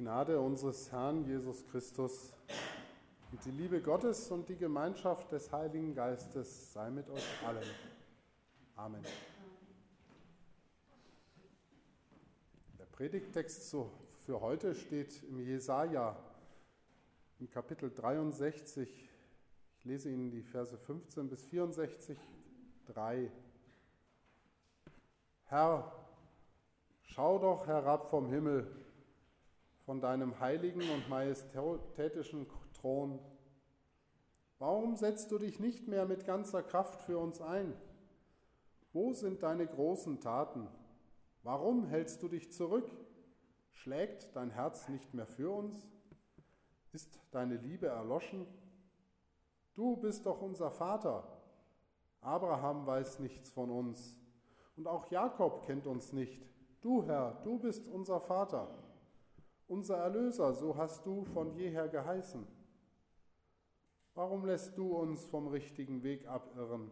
Gnade unseres Herrn Jesus Christus und die Liebe Gottes und die Gemeinschaft des Heiligen Geistes sei mit euch allen. Amen. Der Predigttext für heute steht im Jesaja, im Kapitel 63. Ich lese Ihnen die Verse 15 bis 64, 3. Herr, schau doch herab vom Himmel, von deinem heiligen und majestätischen Thron. Warum setzt du dich nicht mehr mit ganzer Kraft für uns ein? Wo sind deine großen Taten? Warum hältst du dich zurück? Schlägt dein Herz nicht mehr für uns? Ist deine Liebe erloschen? Du bist doch unser Vater. Abraham weiß nichts von uns und auch Jakob kennt uns nicht. Du, Herr, du bist unser Vater. Unser Erlöser, so hast du von jeher geheißen. Warum lässt du uns vom richtigen Weg abirren?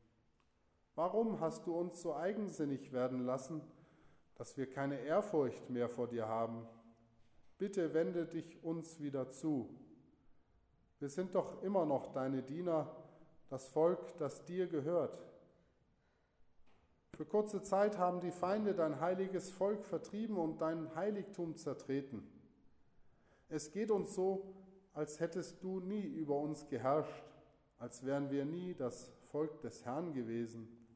Warum hast du uns so eigensinnig werden lassen, dass wir keine Ehrfurcht mehr vor dir haben? Bitte wende dich uns wieder zu. Wir sind doch immer noch deine Diener, das Volk, das dir gehört. Für kurze Zeit haben die Feinde dein heiliges Volk vertrieben und dein Heiligtum zertreten. Es geht uns so, als hättest du nie über uns geherrscht, als wären wir nie das Volk des Herrn gewesen.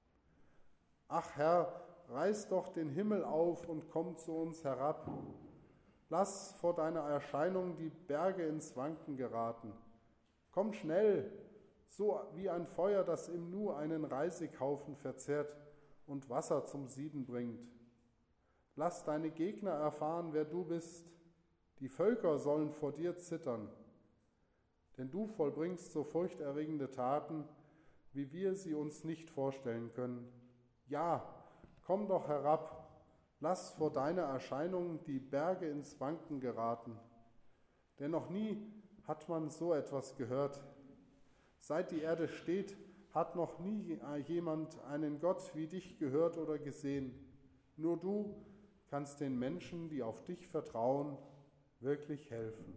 Ach Herr, reiß doch den Himmel auf und komm zu uns herab. Lass vor deiner Erscheinung die Berge ins Wanken geraten. Komm schnell, so wie ein Feuer, das im Nu einen Reisighaufen verzehrt und Wasser zum Sieden bringt. Lass deine Gegner erfahren, wer du bist. Die Völker sollen vor dir zittern, denn du vollbringst so furchterregende Taten, wie wir sie uns nicht vorstellen können. Ja, komm doch herab, lass vor deiner Erscheinung die Berge ins Wanken geraten. Denn noch nie hat man so etwas gehört. Seit die Erde steht, hat noch nie jemand einen Gott wie dich gehört oder gesehen. Nur du kannst den Menschen, die auf dich vertrauen, wirklich helfen.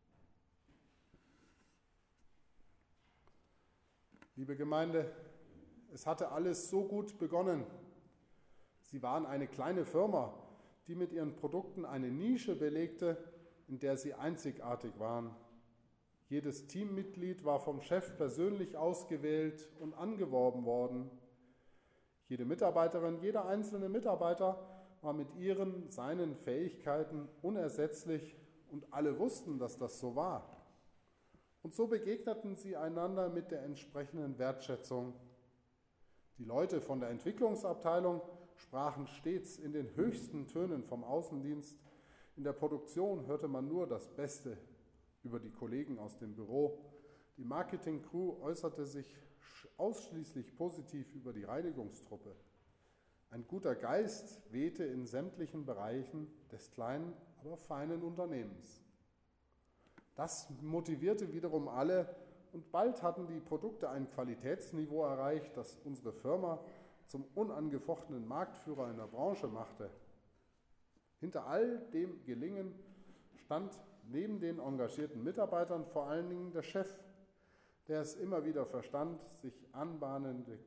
Liebe Gemeinde, es hatte alles so gut begonnen. Sie waren eine kleine Firma, die mit ihren Produkten eine Nische belegte, in der sie einzigartig waren. Jedes Teammitglied war vom Chef persönlich ausgewählt und angeworben worden. Jede Mitarbeiterin, jeder einzelne Mitarbeiter war mit seinen Fähigkeiten unersetzlich und alle wussten, dass das so war. Und so begegneten sie einander mit der entsprechenden Wertschätzung. Die Leute von der Entwicklungsabteilung sprachen stets in den höchsten Tönen vom Außendienst. In der Produktion hörte man nur das Beste über die Kollegen aus dem Büro. Die Marketing-Crew äußerte sich ausschließlich positiv über die Reinigungstruppe. Ein guter Geist wehte in sämtlichen Bereichen des kleinen, aber feinen Unternehmens. Das motivierte wiederum alle und bald hatten die Produkte ein Qualitätsniveau erreicht, das unsere Firma zum unangefochtenen Marktführer in der Branche machte. Hinter all dem Gelingen stand neben den engagierten Mitarbeitern vor allen Dingen der Chef, der es immer wieder verstand, sich anbahnende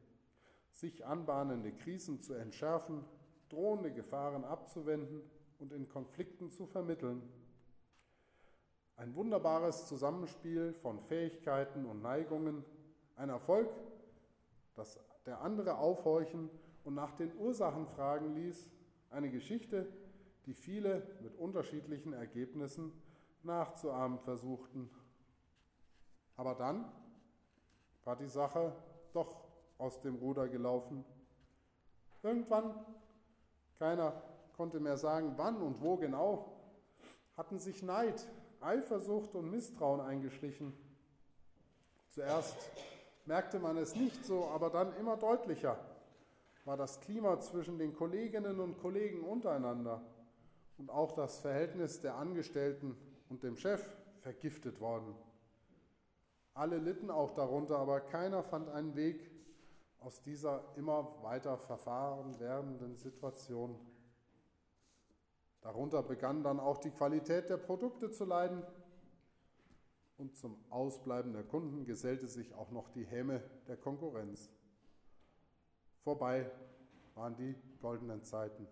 Krisen zu entschärfen, drohende Gefahren abzuwenden und in Konflikten zu vermitteln. Ein wunderbares Zusammenspiel von Fähigkeiten und Neigungen, ein Erfolg, das der andere aufhorchen und nach den Ursachen fragen ließ, eine Geschichte, die viele mit unterschiedlichen Ergebnissen nachzuahmen versuchten. Aber dann war die Sache doch aus dem Ruder gelaufen. Irgendwann, keiner konnte mehr sagen, wann und wo genau, hatten sich Neid, Eifersucht und Misstrauen eingeschlichen. Zuerst merkte man es nicht so, aber dann immer deutlicher war das Klima zwischen den Kolleginnen und Kollegen untereinander und auch das Verhältnis der Angestellten und dem Chef vergiftet worden. Alle litten auch darunter, aber keiner fand einen Weg aus dieser immer weiter verfahren werdenden Situation. Darunter begann dann auch die Qualität der Produkte zu leiden und zum Ausbleiben der Kunden gesellte sich auch noch die Häme der Konkurrenz. Vorbei waren die goldenen Zeiten.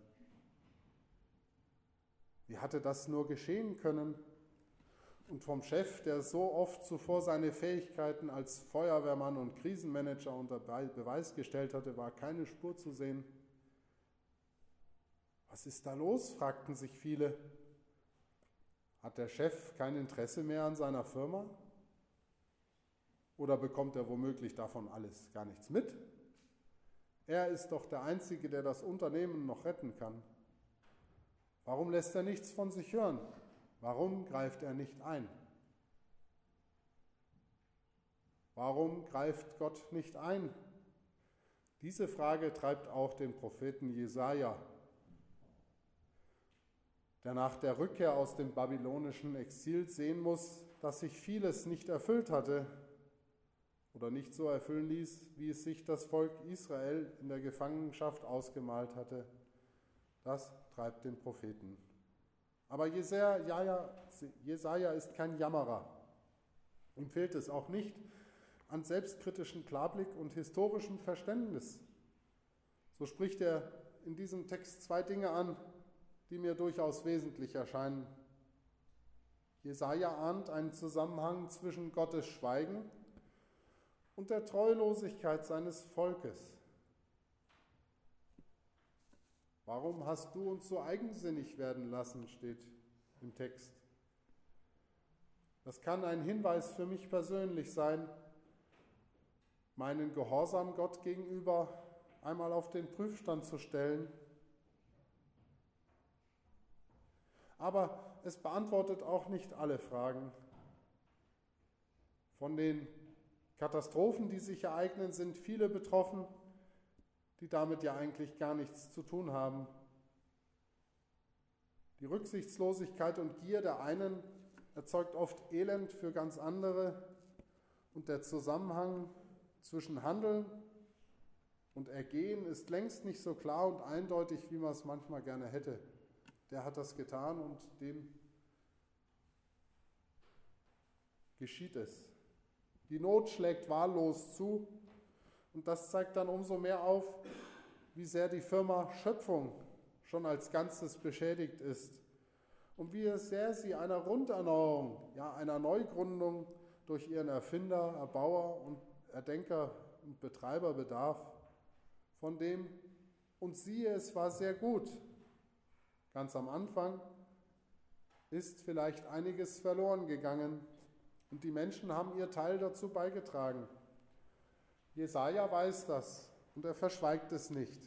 Wie hatte das nur geschehen können? Und vom Chef, der so oft zuvor seine Fähigkeiten als Feuerwehrmann und Krisenmanager unter Beweis gestellt hatte, war keine Spur zu sehen. Was ist da los? Fragten sich viele. Hat der Chef kein Interesse mehr an seiner Firma? Oder bekommt er womöglich davon alles gar nichts mit? Er ist doch der Einzige, der das Unternehmen noch retten kann. Warum lässt er nichts von sich hören? Warum greift er nicht ein? Warum greift Gott nicht ein? Diese Frage treibt auch den Propheten Jesaja, der nach der Rückkehr aus dem babylonischen Exil sehen muss, dass sich vieles nicht erfüllt hatte oder nicht so erfüllen ließ, wie es sich das Volk Israel in der Gefangenschaft ausgemalt hatte. Das treibt den Propheten. Aber Jesaja ist kein Jammerer. Ihm fehlt es auch nicht an selbstkritischem Klarblick und historischem Verständnis. So spricht er in diesem Text zwei Dinge an, die mir durchaus wesentlich erscheinen. Jesaja ahnt einen Zusammenhang zwischen Gottes Schweigen und der Treulosigkeit seines Volkes. Warum hast du uns so eigensinnig werden lassen, steht im Text. Das kann ein Hinweis für mich persönlich sein, meinen Gehorsam Gott gegenüber einmal auf den Prüfstand zu stellen. Aber es beantwortet auch nicht alle Fragen. Von den Katastrophen, die sich ereignen, sind viele betroffen, die damit ja eigentlich gar nichts zu tun haben. Die Rücksichtslosigkeit und Gier der einen erzeugt oft Elend für ganz andere und der Zusammenhang zwischen Handeln und Ergehen ist längst nicht so klar und eindeutig, wie man es manchmal gerne hätte. Der hat das getan und dem geschieht es. Die Not schlägt wahllos zu und das zeigt dann umso mehr auf, wie sehr die Firma Schöpfung schon als Ganzes beschädigt ist und wie sehr sie einer Runderneuerung, ja einer Neugründung durch ihren Erfinder, Erbauer und Erdenker und Betreiber bedarf, von dem, und siehe, es war sehr gut. Ganz am Anfang ist vielleicht einiges verloren gegangen und die Menschen haben ihr Teil dazu beigetragen. Jesaja weiß das und er verschweigt es nicht.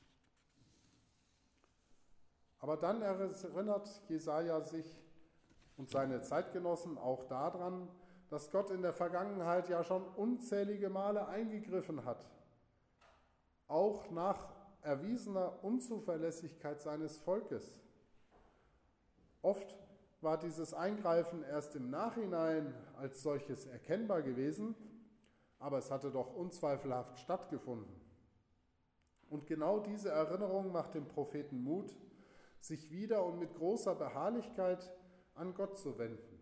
Aber dann erinnert Jesaja sich und seine Zeitgenossen auch daran, dass Gott in der Vergangenheit ja schon unzählige Male eingegriffen hat, auch nach erwiesener Unzuverlässigkeit seines Volkes. Oft war dieses Eingreifen erst im Nachhinein als solches erkennbar gewesen, aber es hatte doch unzweifelhaft stattgefunden. Und genau diese Erinnerung macht dem Propheten Mut, sich wieder und mit großer Beharrlichkeit an Gott zu wenden.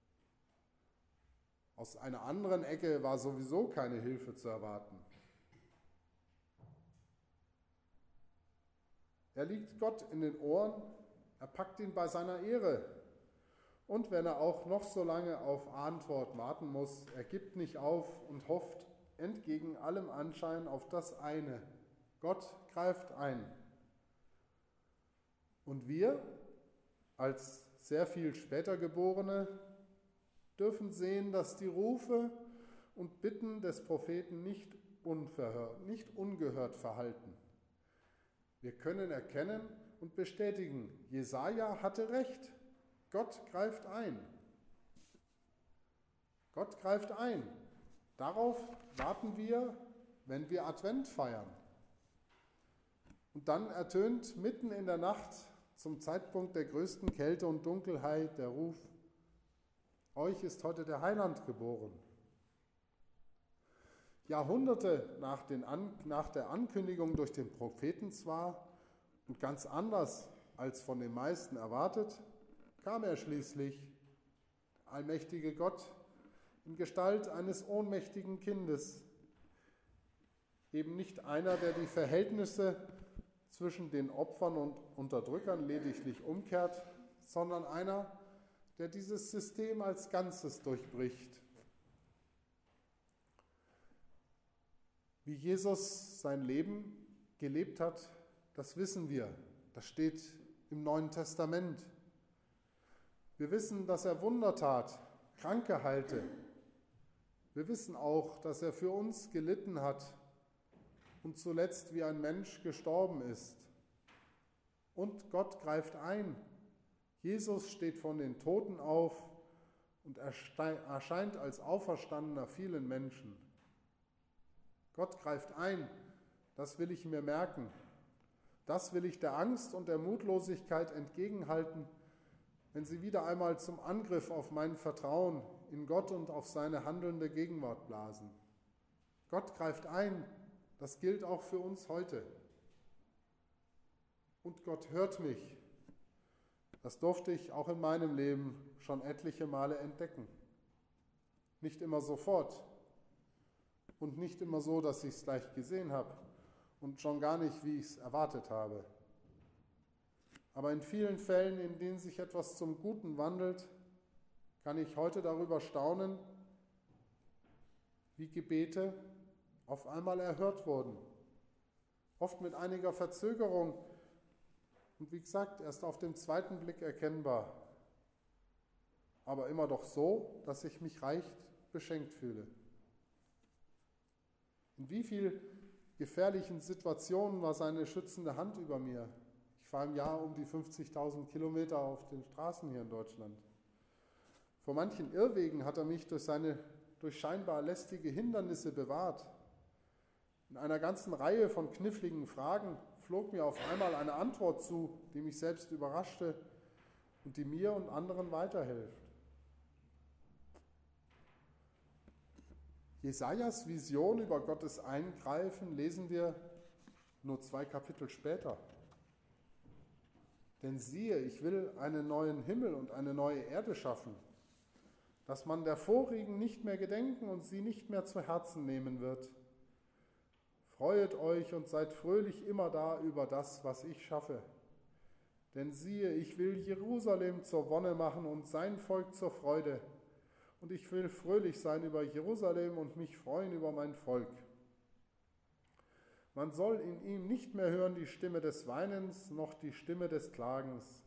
Aus einer anderen Ecke war sowieso keine Hilfe zu erwarten. Er liegt Gott in den Ohren, er packt ihn bei seiner Ehre. Und wenn er auch noch so lange auf Antwort warten muss, er gibt nicht auf und hofft entgegen allem Anschein auf das eine: Gott greift ein. Und wir, als sehr viel später Geborene, dürfen sehen, dass die Rufe und Bitten des Propheten nicht ungehört verhalten. Wir können erkennen und bestätigen, Jesaja hatte recht. Gott greift ein. Gott greift ein. Darauf warten wir, wenn wir Advent feiern. Und dann ertönt mitten in der Nacht zum Zeitpunkt der größten Kälte und Dunkelheit der Ruf: Euch ist heute der Heiland geboren. Jahrhunderte nach der Ankündigung durch den Propheten zwar und ganz anders als von den meisten erwartet, kam er schließlich, der allmächtige Gott, in Gestalt eines ohnmächtigen Kindes. Eben nicht einer, der die Verhältnisse zwischen den Opfern und Unterdrückern lediglich umkehrt, sondern einer, der dieses System als Ganzes durchbricht. Wie Jesus sein Leben gelebt hat, das wissen wir. Das steht im Neuen Testament. Wir wissen, dass er Wunder tat, Kranke heilte. Wir wissen auch, dass er für uns gelitten hat und zuletzt wie ein Mensch gestorben ist. Und Gott greift ein. Jesus steht von den Toten auf und erscheint als Auferstandener vielen Menschen. Gott greift ein, das will ich mir merken. Das will ich der Angst und der Mutlosigkeit entgegenhalten, wenn sie wieder einmal zum Angriff auf mein Vertrauen in Gott und auf seine handelnde Gegenwart blasen. Gott greift ein, das gilt auch für uns heute. Und Gott hört mich. Das durfte ich auch in meinem Leben schon etliche Male entdecken. Nicht immer sofort und nicht immer so, dass ich es gleich gesehen habe und schon gar nicht, wie ich es erwartet habe. Aber in vielen Fällen, in denen sich etwas zum Guten wandelt, kann ich heute darüber staunen, wie Gebete auf einmal erhört wurden. Oft mit einiger Verzögerung und wie gesagt, erst auf den zweiten Blick erkennbar. Aber immer doch so, dass ich mich reich beschenkt fühle. In wie vielen gefährlichen Situationen war seine schützende Hand über mir? Ich fahre im Jahr um die 50.000 Kilometer auf den Straßen hier in Deutschland. Vor manchen Irrwegen hat er mich durch scheinbar lästige Hindernisse bewahrt. In einer ganzen Reihe von kniffligen Fragen flog mir auf einmal eine Antwort zu, die mich selbst überraschte und die mir und anderen weiterhilft. Jesajas Vision über Gottes Eingreifen lesen wir nur 2 Kapitel später. Denn siehe, ich will einen neuen Himmel und eine neue Erde schaffen, dass man der vorigen nicht mehr gedenken und sie nicht mehr zu Herzen nehmen wird. Freuet euch und seid fröhlich immerdar über das, was ich schaffe. Denn siehe, ich will Jerusalem zur Wonne machen und sein Volk zur Freude. Und ich will fröhlich sein über Jerusalem und mich freuen über mein Volk. Man soll in ihm nicht mehr hören die Stimme des Weinens, noch die Stimme des Klagens.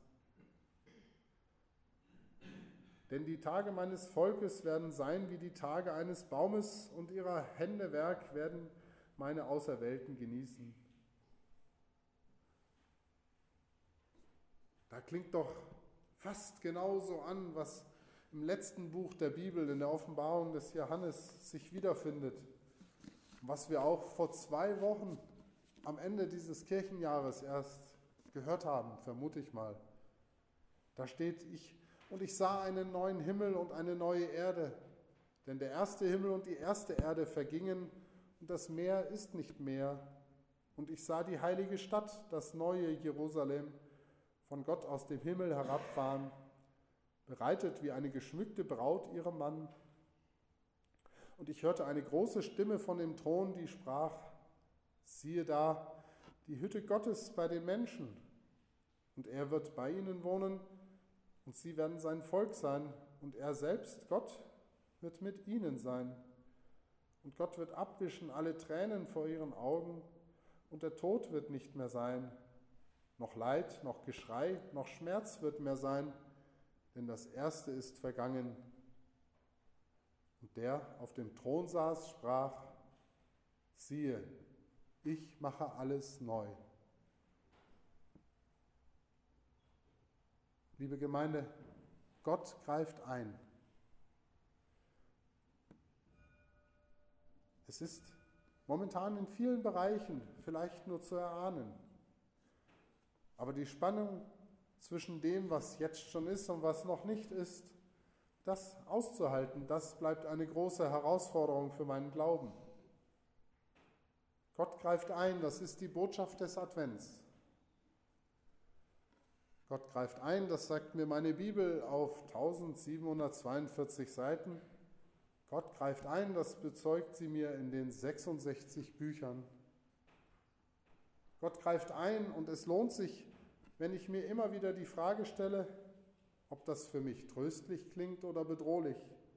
Denn die Tage meines Volkes werden sein wie die Tage eines Baumes, und ihrer Hände Werk werden meine Auserwählten genießen. Da klingt doch fast genauso an, was im letzten Buch der Bibel, in der Offenbarung des Johannes, sich wiederfindet. Was wir auch vor 2 Wochen am Ende dieses Kirchenjahres erst gehört haben, vermute ich mal. Da steht, ich sah einen neuen Himmel und eine neue Erde, denn der erste Himmel und die erste Erde vergingen und das Meer ist nicht mehr. Und ich sah die heilige Stadt, das neue Jerusalem, von Gott aus dem Himmel herabfahren, bereitet wie eine geschmückte Braut ihrem Mann. Und ich hörte eine große Stimme von dem Thron, die sprach, siehe da, die Hütte Gottes bei den Menschen, und er wird bei ihnen wohnen, und sie werden sein Volk sein, und er selbst, Gott, wird mit ihnen sein. Und Gott wird abwischen alle Tränen vor ihren Augen, und der Tod wird nicht mehr sein. Noch Leid, noch Geschrei, noch Schmerz wird mehr sein, denn das Erste ist vergangen. Und der auf dem Thron saß, sprach, siehe, ich mache alles neu. Liebe Gemeinde, Gott greift ein. Es ist momentan in vielen Bereichen vielleicht nur zu erahnen. Aber die Spannung zwischen dem, was jetzt schon ist und was noch nicht ist, das auszuhalten, das bleibt eine große Herausforderung für meinen Glauben. Gott greift ein, das ist die Botschaft des Advents. Gott greift ein, das sagt mir meine Bibel auf 1742 Seiten. Gott greift ein, das bezeugt sie mir in den 66 Büchern. Gott greift ein und es lohnt sich, wenn ich mir immer wieder die Frage stelle, ob das für mich tröstlich klingt oder bedrohlich.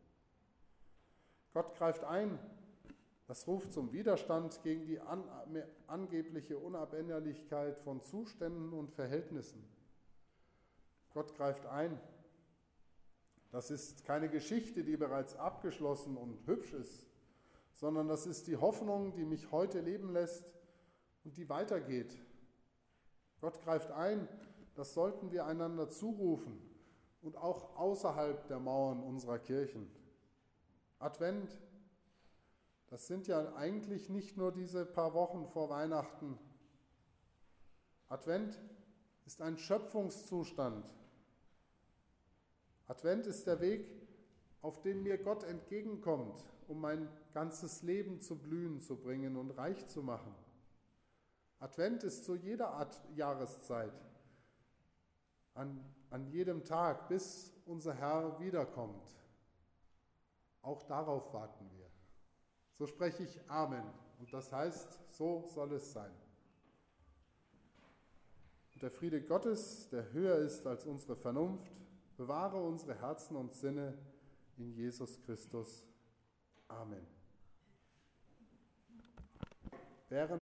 Gott greift ein, das ruft zum Widerstand gegen die angebliche Unabänderlichkeit von Zuständen und Verhältnissen. Gott greift ein. Das ist keine Geschichte, die bereits abgeschlossen und hübsch ist, sondern das ist die Hoffnung, die mich heute leben lässt und die weitergeht. Gott greift ein, das sollten wir einander zurufen und auch außerhalb der Mauern unserer Kirchen. Advent, das sind ja eigentlich nicht nur diese paar Wochen vor Weihnachten. Advent ist ein Schöpfungszustand. Advent ist der Weg, auf dem mir Gott entgegenkommt, um mein ganzes Leben zu blühen zu bringen und reich zu machen. Advent ist zu jeder Art Jahreszeit, an jedem Tag, bis unser Herr wiederkommt. Auch darauf warten wir. So spreche ich Amen. Und das heißt, so soll es sein. Und der Friede Gottes, der höher ist als unsere Vernunft, bewahre unsere Herzen und Sinne in Jesus Christus. Amen.